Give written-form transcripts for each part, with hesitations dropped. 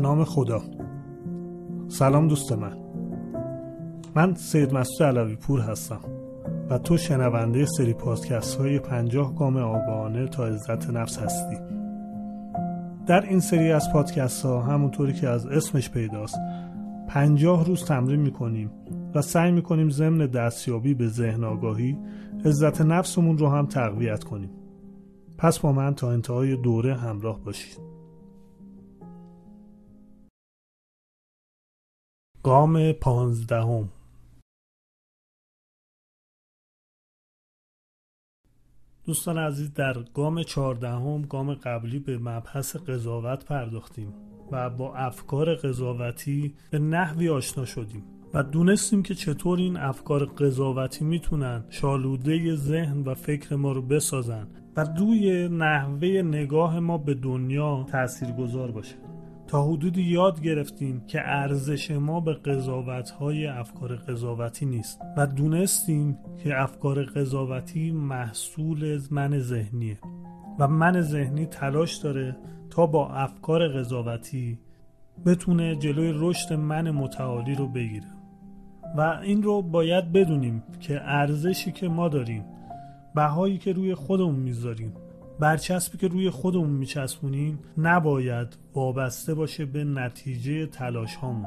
نام خدا. سلام دوست من سید مسعود علوی پور هستم و تو شنونده سری پادکست های 50 گام آگاهانه تا عزت نفس هستی. در این سری از پادکست ها همونطوری که از اسمش پیداست 50 روز تمرین میکنیم و سعی میکنیم ضمن دستیابی به ذهن آگاهی عزت نفسمون رو هم تقویت کنیم. پس با من تا انتهای دوره همراه باشید. گام 15. دوستان عزیز، در گام 14 گام قبلی به مبحث قضاوت پرداختیم و با افکار قضاوتی به نحوی آشنا شدیم و دونستیم که چطور این افکار قضاوتی میتونن شالوده ذهن و فکر ما رو بسازن و روی نحوه نگاه ما به دنیا تاثیرگذار باشه. تا حدودی یاد گرفتیم که ارزش ما به قضاوت‌های افکار قضاوتی نیست و دونستیم که افکار قضاوتی محصول من ذهنیه و من ذهنی تلاش داره تا با افکار قضاوتی بتونه جلوی رشد من متعالی رو بگیره و این رو باید بدونیم که ارزشی که ما داریم، بهایی که روی خودمون میذاریم، برچسبی که روی خودمون میچسبونیم نباید وابسته باشه به نتیجه تلاش هامون.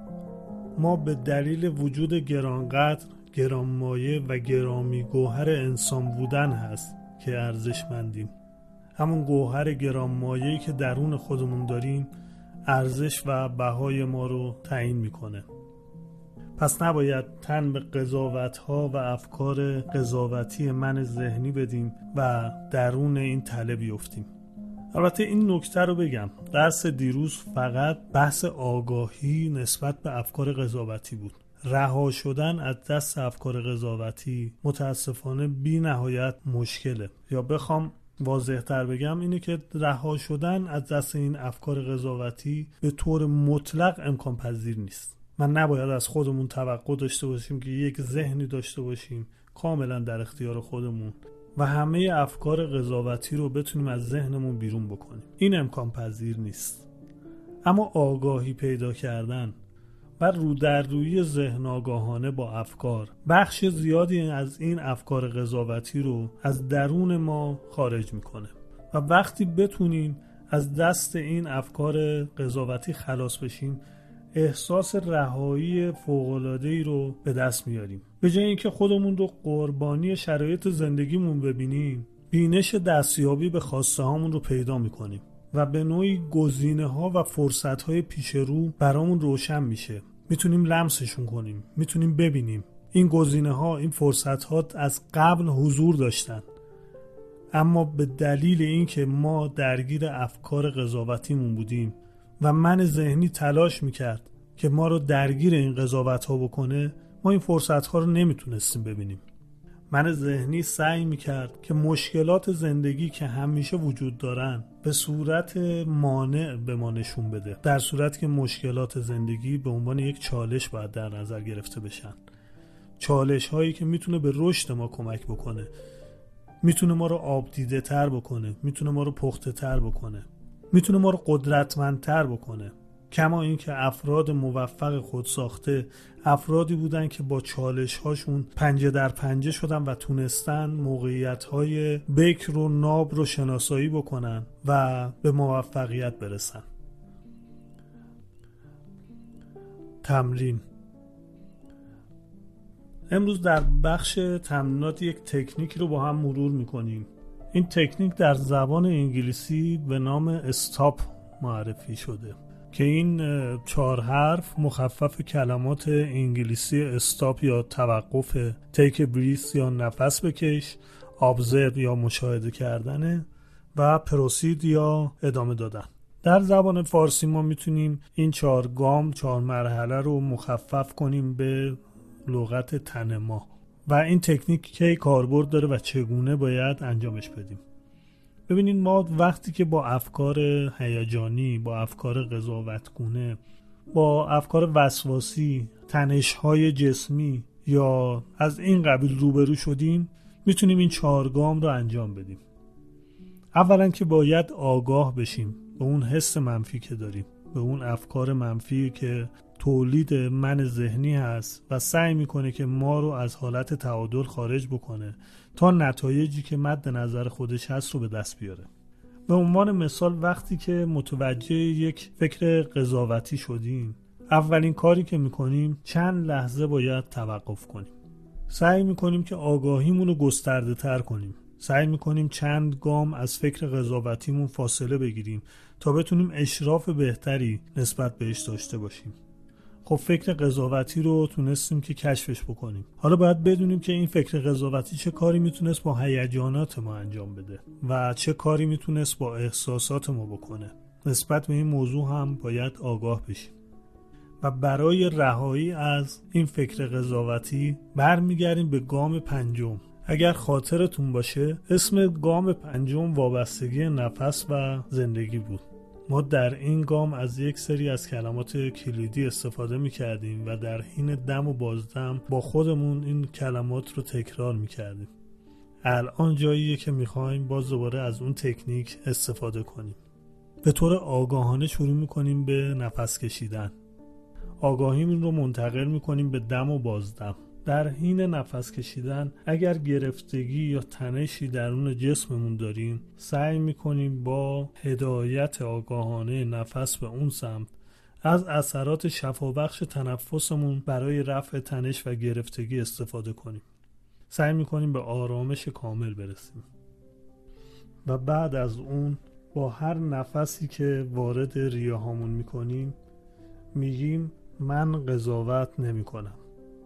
ما به دلیل وجود گرانقدر، گرانمایه و گرامی گوهر انسان بودن هست که ارزشمندیم. همون گوهر گرانمایه‌ای که درون خودمون داریم ارزش و بهای ما رو تعیین میکنه. پس نباید تن به قضاوت‌ها و افکار قضاوتی من ذهنی بدیم و درون این تله بیفتیم. البته این نکته رو بگم، درس دیروز فقط بحث آگاهی نسبت به افکار قضاوتی بود. رها شدن از دست افکار قضاوتی متاسفانه بی نهایت مشکله، یا بخوام واضح تر بگم اینه که رها شدن از دست این افکار قضاوتی به طور مطلق امکان پذیر نیست. من نباید از خودمون توقع داشته باشیم که یک ذهنی داشته باشیم کاملا در اختیار خودمون و همه افکار قضاوتی رو بتونیم از ذهنمون بیرون بکنیم. این امکان پذیر نیست. اما آگاهی پیدا کردن و رو در روی ذهن آگاهانه با افکار بخش زیادی از این افکار قضاوتی رو از درون ما خارج میکنه و وقتی بتونیم از دست این افکار قضاوتی خلاص بشیم احساس رهایی فوق‌العاده‌ای رو به دست میاریم. به جای اینکه خودمون رو قربانی شرایط زندگیمون ببینیم، بینش دستیابی به خواسته هامون رو پیدا میکنیم و به نوعی گزینه‌ها و فرصت‌های پیش رو برامون روشن میشه. میتونیم لمسشون کنیم، میتونیم ببینیم. این گزینه‌ها، این فرصت‌ها از قبل حضور داشتن، اما به دلیل اینکه ما درگیر افکار قضاوتیمون بودیم و من ذهنی تلاش میکرد که ما رو درگیر این قضاوت‌ها بکنه، ما این فرصت‌ها رو نمیتونستیم ببینیم. من ذهنی سعی میکرد که مشکلات زندگی که همیشه وجود دارن به صورت مانع به ما نشون بده، در صورتی که مشکلات زندگی به عنوان یک چالش باید در نظر گرفته بشن. چالش هایی که میتونه به رشد ما کمک بکنه، میتونه ما رو آبدیده تر بکنه، میتونه ما رو پخته تر بکنه، میتونه ما رو قدرتمندتر بکنه. کما این که افراد موفق خودساخته افرادی بودن که با چالش هاشون پنجه در پنجه شدن و تونستن موقعیت های بکر و ناب رو شناسایی بکنن و به موفقیت برسن. تمرین. امروز در بخش تمرینات یک تکنیک رو با هم مرور میکنیم. این تکنیک در زبان انگلیسی به نام استاپ معرفی شده که این 4 حرف مخفف کلمات انگلیسی استاپ یا توقف، تیک بریث یا نفس بکش، ابزرو یا مشاهده کردنه و پروسید یا ادامه دادن. در زبان فارسی ما میتونیم این 4 گام، 4 مرحله رو مخفف کنیم به لغت تن ما و این تکنیک کی کاربرد داره و چگونه باید انجامش بدیم. ببینید، ما وقتی که با افکار هیجانی، با افکار قضاوتگونه، با افکار وسواسی، تنش‌های جسمی یا از این قبیل روبرو شدیم، میتونیم این 4 گام رو انجام بدیم. اولا که باید آگاه بشیم به اون حس منفی که داریم. به اون افکار منفی که تولید من ذهنی هست و سعی میکنه که ما رو از حالت تعادل خارج بکنه تا نتایجی که مد نظر خودش هست رو به دست بیاره. به عنوان مثال وقتی که متوجه یک فکر قضاوتی شدیم، اولین کاری که میکنیم چند لحظه باید توقف کنیم. سعی میکنیم که آگاهیمون رو گسترده تر کنیم. سعی میکنیم چند گام از فکر قضاوتیمون فاصله بگیریم تا بتونیم اشراف بهتری نسبت بهش داشته باشیم. خب فکر قضاوتی رو تونستیم که کشفش بکنیم. حالا باید بدونیم که این فکر قضاوتی چه کاری میتونست با هیجانات ما انجام بده و چه کاری میتونست با احساسات ما بکنه. نسبت به این موضوع هم باید آگاه بشیم. و برای رهایی از این فکر قضاوتی برمیگردیم به گام پنجم. اگر خاطرتون باشه اسم گام پنجم وابستگی نفس و زندگی بود. ما در این گام از یک سری از کلمات کلیدی استفاده می‌کردیم و در حین دم و بازدم با خودمون این کلمات رو تکرار می‌کردیم. الان جاییه که می‌خوایم باز دوباره از اون تکنیک استفاده کنیم. به طور آگاهانه شروع می‌کنیم به نفس کشیدن. آگاهیمون رو منتقل می‌کنیم به دم و بازدم. در حین نفس کشیدن اگر گرفتگی یا تنشی درون جسممون داریم، سعی میکنیم با هدایت آگاهانه نفس به اون سمت از اثرات شفابخش تنفسمون برای رفع تنش و گرفتگی استفاده کنیم. سعی میکنیم به آرامش کامل برسیم و بعد از اون با هر نفسی که وارد ریه‌هامون میکنیم میگیم من قضاوت نمیکنم.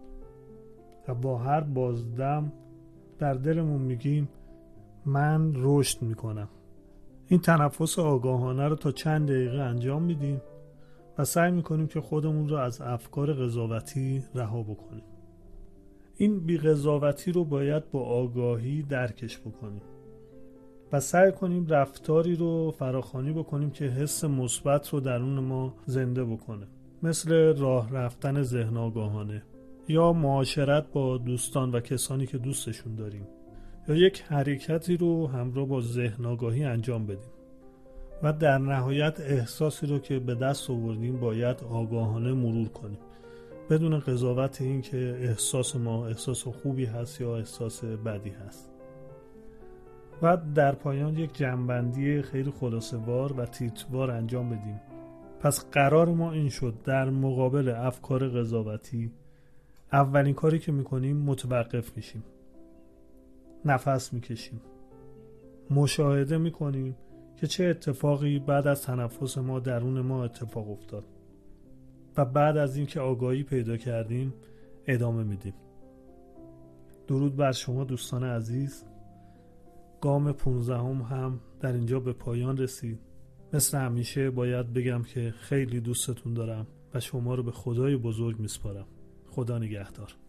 و با هر بازدم در دلمون میگیم من رشد میکنم. این تنفس آگاهانه رو تا چند دقیقه انجام میدیم و سعی میکنیم که خودمون رو از افکار قضاوتی رها بکنیم. این بی قضاوتی رو باید با آگاهی درکش بکنیم و سعی کنیم رفتاری رو فراخوانی بکنیم که حس مثبت رو درون ما زنده بکنه، مثل راه رفتن ذهن آگاهانه یا معاشرت با دوستان و کسانی که دوستشون داریم یا یک حرکتی رو همراه با ذهن آگاهی انجام بدیم و در نهایت احساسی رو که به دست آوردیم باید آگاهانه مرور کنیم بدون قضاوت این که احساس ما احساس خوبی هست یا احساس بدی هست. و در پایان یک جمع‌بندی خیلی خلاصه‌وار و تیتروار انجام بدیم. پس قرار ما این شد در مقابل افکار قضاوتی اولین کاری که میکنیم متوقف میشیم، نفس میکشیم، مشاهده میکنیم که چه اتفاقی بعد از تنفس ما درون ما اتفاق افتاد و بعد از اینکه آگاهی پیدا کردیم ادامه میدیم. درود بر شما دوستان عزیز. گام 15 هم در اینجا به پایان رسید. مثل همیشه باید بگم که خیلی دوستتون دارم و شما رو به خدای بزرگ میسپارم. خدا نگهدار.